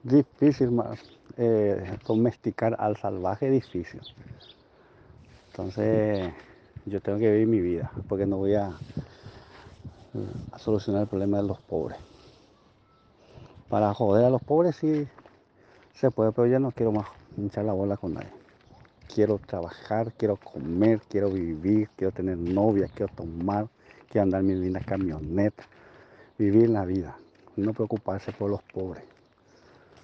difícil más, domesticar al salvaje, difícil. Entonces yo tengo que vivir mi vida, porque no voy a solucionar el problema de los pobres. Para joder a los pobres sí se puede, pero ya no quiero más hinchar la bola con nadie. Quiero trabajar, quiero comer, quiero vivir, quiero tener novia, quiero tomar, quiero andar en mi linda camioneta, vivir la vida, no preocuparse por los pobres.